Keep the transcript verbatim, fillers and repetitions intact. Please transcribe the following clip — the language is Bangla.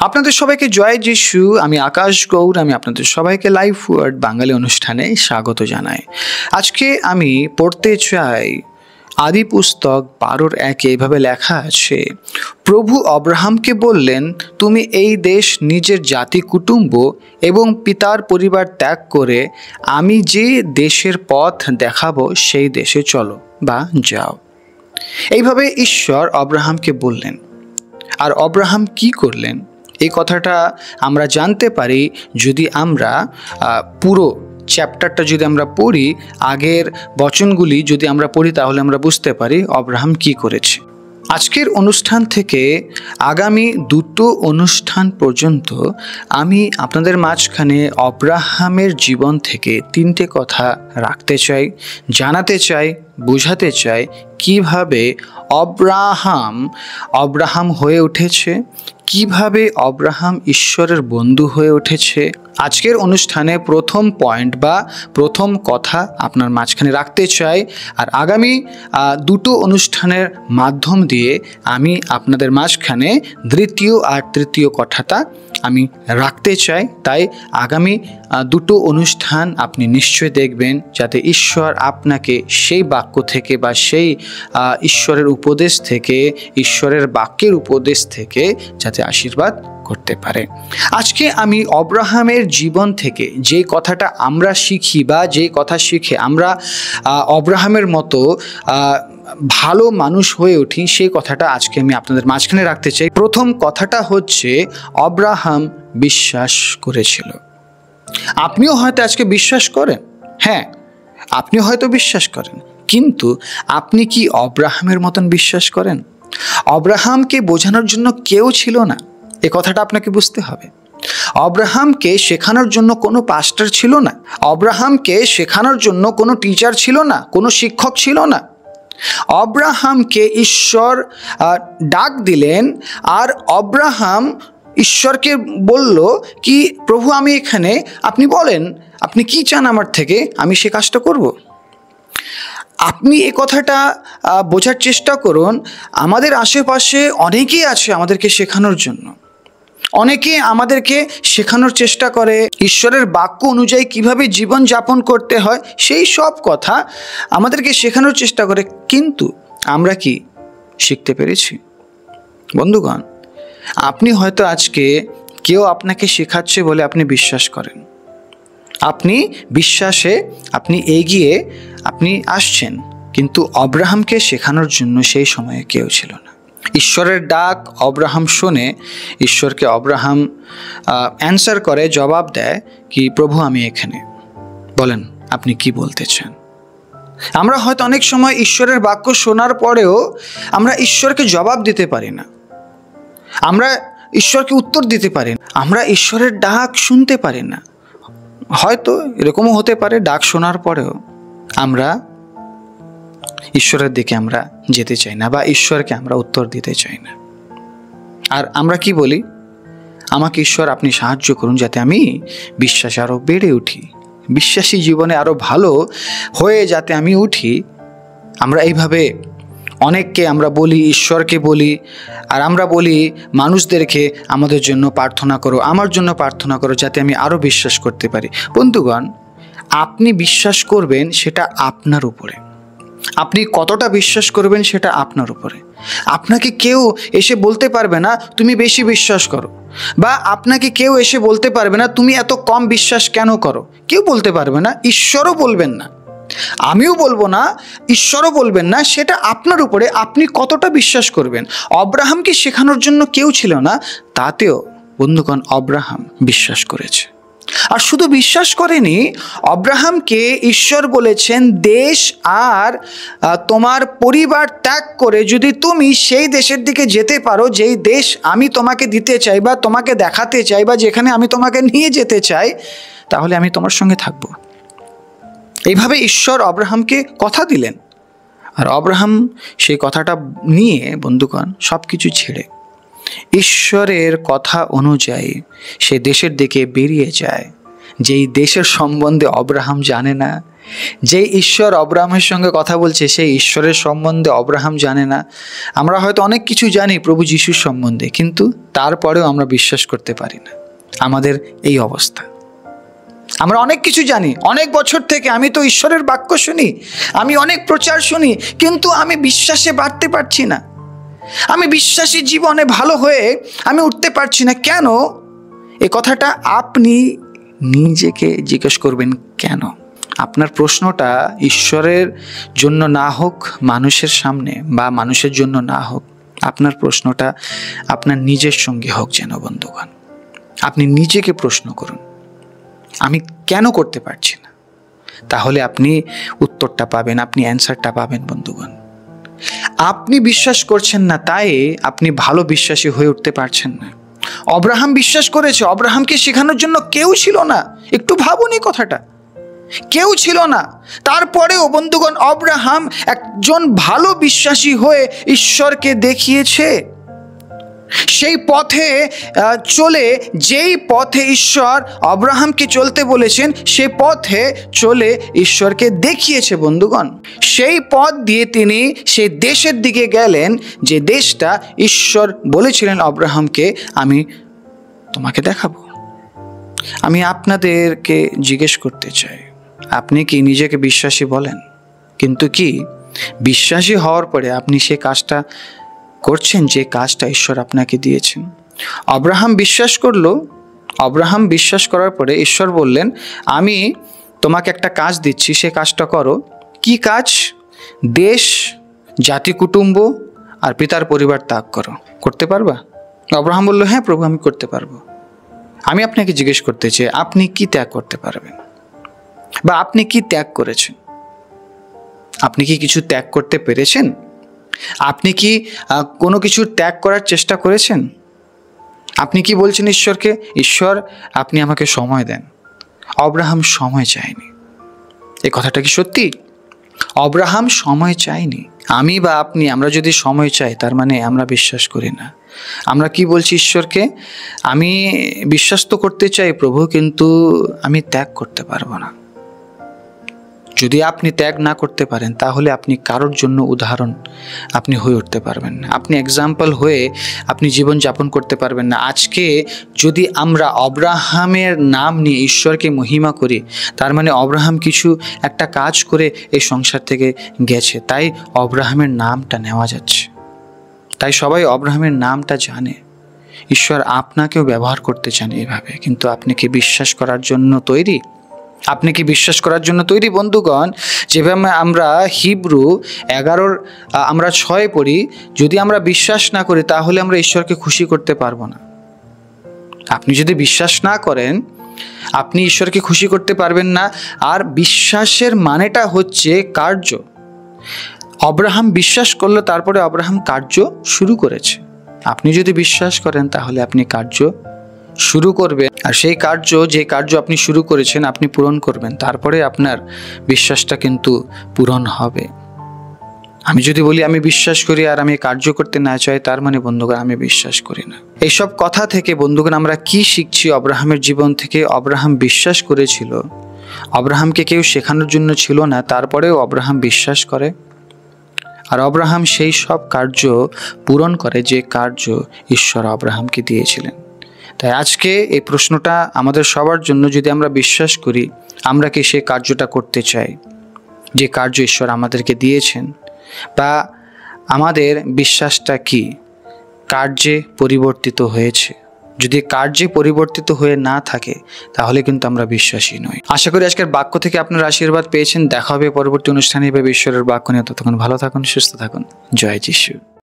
আপনাদের সবাইকে জয় যিশু। আমি আকাশ গৌর। আমি আপনাদের সবাইকে লাইফ ওয়ার্ড বাঙালি অনুষ্ঠানে স্বাগত জানাই। আজকে আমি পড়তে চাই আদি পুস্তক বারোর একে। এইভাবে লেখা আছে, প্রভু অব্রাহামকে বললেন, তুমি এই দেশ, নিজের জাতি, কুটুম্ব এবং পিতার পরিবার ত্যাগ করে আমি যে দেশের পথ দেখাবো সেই দেশে চলো বা যাও। এইভাবে ঈশ্বর অব্রাহামকে বললেন। আর অব্রাহাম কি করলেন এই কথাটা আমরা জানতে পারি যদি আমরা পুরো চ্যাপ্টারটা যদি আমরা পড়ি, আগের বচনগুলি যদি আমরা পড়ি, তাহলে আমরা বুঝতে পারি অব্রাহাম কি করেছে। আজকের অনুষ্ঠান থেকে আগামী দুটো অনুষ্ঠান পর্যন্ত আমি আপনাদের মাঝখানে অব্রাহামের জীবন থেকে তিনটে কথা রাখতে চাই, জানাতে চাই, বোঝাতে চাই কিভাবে অব্রাহাম অব্রাহাম হয়ে উঠেছে, কিভাবে অব্রাহাম ঈশ্বরের বন্ধু হয়ে উঠেছে। আজকের অনুষ্ঠানে প্রথম পয়েন্ট বা প্রথম কথা আপনার মাঝখানে রাখতে চাই। আর আগামী দুটো অনুষ্ঠানের মাধ্যম দিয়ে আমি আপনাদের মাঝখানে দ্বিতীয় আর তৃতীয় কথাটা আমি রাখতে চাই। তাই আগামী দুটো অনুষ্ঠান আপনি নিশ্চয় দেখবেন, যাতে ঈশ্বর আপনাকে সেই বাক্য থেকে বা সেই ঈশ্বরের উপদেশ থেকে, ঈশ্বরের বাক্যের উপদেশ থেকে যাতে আশীর্বাদ করতে পারে। আজকে আমি অব্রাহামের জীবন থেকে যে কথাটা আমরা শিখি বা যে কথা শিখে আমরা অব্রাহামের মতো ভালো মানুষ হয়ে উঠি, সেই কথাটা আজকে আমি আপনাদের মাঝখানে রাখতে চাই। প্রথম কথাটা হচ্ছে, অব্রাহাম বিশ্বাস করেছিল। আপনিও হয়তো আজকে বিশ্বাস করেন, হ্যাঁ আপনিও হয়তো বিশ্বাস করেন, কিন্তু আপনি কি অব্রাহামের মতন বিশ্বাস করেন? অব্রাহামকে বোঝানোর জন্য কেউ ছিল না, এ কথাটা আপনাকে বুঝতে হবে। অব্রাহামকে শেখানোর জন্য কোনো পাস্টার ছিল না, অব্রাহামকে শেখানোর জন্য কোনো টিচার ছিল না, কোনো শিক্ষক ছিল না। অব্রাহামকে ঈশ্বর ডাক দিলেন, আর অব্রাহাম ঈশ্বরকে বলল কি, প্রভু আমি এখানে, আপনি বলেন আপনি কি চান আমার থেকে, আমি সে কাজটা করব। আপনি এ কথাটা বোঝার চেষ্টা করুন। আমাদের আশেপাশে অনেকেই আছে আমাদেরকে শেখানোর জন্য, অনেকে আমাদেরকে শেখানোর চেষ্টা করে ঈশ্বরের বাক্য অনুযায়ী কিভাবে জীবন যাপন করতে হয়, সেই সব কথা আমাদেরকে শেখানোর চেষ্টা করে, কিন্তু আমরা কি শিখতে পেরেছি? বন্ধুগণ, আপনি হয়তো আজকে কেউ আপনাকে শেখাচ্ছে বলে আপনি বিশ্বাস করেন, আপনি বিশ্বাসে আপনি এগিয়ে আপনি আসছেন, কিন্তু অব্রাহামকে শেখানোর জন্য সেই সময়ে কেউ ছিল না। ঈশ্বরের ডাক অব্রাহাম শোনে, ঈশ্বরকে অব্রাহাম অ্যান্সার করে, জবাব দেয় কি, প্রভু আমি এখানে, বলেন আপনি কি বলতে চান। আমরা হয়তো অনেক সময় ঈশ্বরের বাক্য শোনার পরেও আমরা ঈশ্বরকে জবাব দিতে পারি না, আমরা ঈশ্বরকে উত্তর দিতে পারি না, আমরা ঈশ্বরের ডাক শুনতে পারি না। হয়তো এরকমও হতে পারে, ডাক শোনার পরেও আমরা ঈশ্বরের দিকে আমরা যেতে চাই না বা ঈশ্বরকে আমরা উত্তর দিতে চাই না। আর আমরা কি বলি, আমাকে ঈশ্বর আপনি সাহায্য করুন যাতে আমি বিশ্বাসে আরও বেড়ে উঠি, বিশ্বাসী জীবনে আরও ভালো হয়ে যাতে আমি উঠি। আমরা এইভাবে অনেককে আমরা বলি, ঈশ্বরকে বলি, আর আমরা বলি মানুষদেরকে আমাদের জন্য প্রার্থনা করো, আমার জন্য প্রার্থনা করো, যাতে আমি আরও বিশ্বাস করতে পারি। বন্ধুগণ, আপনি বিশ্বাস করবেন সেটা আপনার উপরে, আপনি কতটা বিশ্বাস করবেন সেটা আপনার উপরে। আপনাকে কেউ এসে বলতে পারবে না তুমি বেশি বিশ্বাস করো, বা আপনাকে কেউ এসে বলতে পারবে না তুমি এত কম বিশ্বাস কেন করো, কেউ বলতে পারবে না, ঈশ্বরও বলবেন না, আমিও বলবো না, ঈশ্বরও বলবেন না। সেটা আপনার উপরে, আপনি কতটা বিশ্বাস করবেন। অব্রাহামকে শেখানোর জন্য কেউ ছিল না, তাতেও বন্ধুগণ অব্রাহাম বিশ্বাস করেছে। আর শুধু বিশ্বাস করেনি, অব্রাহামকে ঈশ্বর বলেছেন, দেশ আর তোমার পরিবার ত্যাগ করে যদি তুমি সেই দেশের দিকে যেতে পারো যেই দেশ আমি তোমাকে দিতে চাই বা তোমাকে দেখাতে চাই বা যেখানে আমি তোমাকে নিয়ে যেতে চাই, তাহলে আমি তোমার সঙ্গে থাকবো। এইভাবে ঈশ্বর অব্রাহামকে কথা দিলেন, আর অব্রাহাম সেই কথাটা নিয়ে বন্ধুগণ সব কিছু ছেড়ে ঈশ্বরের কথা অনুযায়ী সে দেশের দিকে বেরিয়ে যায়, যেই দেশের সম্বন্ধে অব্রাহাম জানে না, যে ঈশ্বর অব্রাহামের সঙ্গে কথা বলছে সেই ঈশ্বরের সম্বন্ধে অব্রাহাম জানে না। আমরা হয়তো অনেক কিছু জানি প্রভু যিশুর সম্বন্ধে, কিন্তু তারপরেও আমরা বিশ্বাস করতে পারি না। আমাদের এই অবস্থা। আমরা অনেক কিছু জানি, অনেক বছর থেকে আমি তো ঈশ্বরের বাক্য শুনি, আমি অনেক প্রচার শুনি, কিন্তু আমি বিশ্বাসে বাড়তে পারছি না। আমি বিশ্বাসী জীবনে ভালো হয়ে আমি উঠতে পারছি না। কেন? এ কথাটা আপনি নিজেকে জিজ্ঞেস করবেন, কেন? আপনার প্রশ্নটা ঈশ্বরের জন্য না হোক, মানুষের সামনে বা মানুষের জন্য না হোক, আপনার প্রশ্নটা আপনার নিজের সঙ্গে হোক যেন বন্ধুগণ। আপনি নিজেকে প্রশ্ন করুন, আমি কেন করতে পারছি না? তাহলে আপনি উত্তরটা পাবেন, আপনি অ্যান্সারটা পাবেন বন্ধুগণ। আপনি বিশ্বাস করছেন না, তাই আপনি ভালো বিশ্বাসী হয়ে উঠতে পারছেন না। অব্রাহাম বিশ্বাস করেছে, অব্রাহামকে শেখানোর জন্য কেউ ছিল না। একটু ভাবুন এই কথাটা, কেউ ছিল না। তারপরেও বন্ধুগণ অব্রাহাম একজন ভালো বিশ্বাসী হয়ে ঈশ্বরকে দেখিয়েছে। সেই পথে চলে, যেই পথে ঈশ্বর অব্রাহামকে চলতে বলেছেন, সেই পথে চলে ঈশ্বরকে দেখিয়েছে বন্ধুগণ। সেই পথ দিয়ে তিনি সেই দেশের দিকে গেলেন, যে দেশটা ঈশ্বর বলেছিলেন অব্রাহামকে আমি তোমাকে দেখাবো। আমি আপনাদেরকে জিজ্ঞেস করতে চাই, আপনি কি নিজেকে বিশ্বাসী বলেন, কিন্তু কি বিশ্বাসী হওয়ার পরে আপনি সে কাজটা করছেন যে কাজটা ঈশ্বর আপনাকে দিয়েছেন? অব্রাহাম বিশ্বাস করলো। অব্রাহাম বিশ্বাস করার পরে ঈশ্বর বললেন, আমি তোমাকে একটা কাজ দিচ্ছি, সে কাজটা করো। কি কাজ? দেশ, জাতি, কুটুম্ব আর পিতার পরিবার ত্যাগ করো। করতে পারবা? অব্রাহাম বলল, হ্যাঁ প্রভু, আমি করতে পারবো। আমি আপনাকে জিজ্ঞেস করতে চাই, আপনি কি ত্যাগ করতে পারবেন, বা আপনি কি ত্যাগ করেছেন? আপনি কি কিছু ত্যাগ করতে পেরেছেন? আপনি কি কোনো কিছু ত্যাগ করার চেষ্টা করেছেন? আপনি কি বলছেন ঈশ্বরকে, ঈশ্বর আপনি আমাকে সময় দেন? অব্রাহাম সময় চায়নি। এই কথাটা কি সত্যি? অব্রাহাম সময় চায়নি। আমি বা আপনি, আমরা যদি সময় চাই, তার মানে আমরা বিশ্বাস করি না। আমরা কি বলছি ঈশ্বরকে, আমি বিশ্বাস তো করতে চাই প্রভু, কিন্তু আমি ত্যাগ করতে পারবো না। যদি আপনি ত্যাগ না করতে পারেন, তাহলে আপনি কারোর জন্য উদাহরণ আপনি হয়ে উঠতে পারবেন না। আপনি এক্সাম্পল হয়ে আপনি জীবন যাপন করতে পারবেন না। আজকে যদি আমরা অব্রাহামের নাম নিয়ে ঈশ্বরকে মহিমা করি, তার মানে অব্রাহাম কিছু একটা কাজ করে এই সংসার থেকে গেছে, তাই অব্রাহামের নামটা নেওয়া যাচ্ছে। তাই সবাই অব্রাহামের নামটা জানে। ঈশ্বর আপনাকেও ব্যবহার করতে চান এইভাবে, কিন্তু আপনি কি বিশ্বাস করার জন্য তৈরি? আপনি কি বিশ্বাস করার জন্য তৈরি বন্ধুগণ? যেভাবে আমরা হিব্রু এগারোর আমরা ছয় পড়ি, যদি আমরা বিশ্বাস না করি তাহলে আমরা ঈশ্বরকে খুশি করতে পারবো না। আপনি যদি বিশ্বাস না করেন, আপনি ঈশ্বরকে খুশি করতে পারবেন না। আর বিশ্বাসের মানেটা হচ্ছে কার্য। অব্রাহাম বিশ্বাস করলো, তারপরে অব্রাহাম কার্য শুরু করেছে। আপনি যদি বিশ্বাস করেন তাহলে আপনি কার্য শুরু করবেন, আর সেই কার্য, যে কার্য আপনি শুরু করেছেন, আপনি পূরণ করবেন। তারপরে আপনার বিশ্বাসটা কিন্তু পূরণ হবে। আমি যদি বলি আমি বিশ্বাস করি আর আমি কার্য করতে না চাই, তার মানে বন্ধুগণ আমি বিশ্বাস করি না। এইসব কথা থেকে বন্ধুগণ আমরা কি শিখছি অব্রাহামের জীবন থেকে? অব্রাহাম বিশ্বাস করেছিল, অব্রাহামকে কেউ শেখানোর জন্য ছিল না, তারপরেও অব্রাহাম বিশ্বাস করে, আর অব্রাহাম সেই সব কার্য পূরণ করে যে কার্য ঈশ্বর অব্রাহামকে দিয়েছিলেন। তাই আজকে এই প্রশ্নটা আমাদের সবার জন্য, যদি আমরা বিশ্বাস করি, আমরা কি সেই কার্যটা করতে চাই যে কার্য ঈশ্বর আমাদেরকে দিয়েছেন, বা আমাদের বিশ্বাসটা কি কার্যে পরিবর্তিত হয়েছে? যদি কার্যে পরিবর্তিত হয়ে না থাকে, তাহলে কিন্তু আমরা বিশ্বাসী নই। আশা করি আজকের বাক্য থেকে আপনারা আশীর্বাদ পেয়েছেন। দেখা হবে পরবর্তী অনুষ্ঠানে এভাবে ঈশ্বরের বাক্য নিয়ে। ততক্ষণ ভালো থাকুন, সুস্থ থাকুন। জয় যিশু।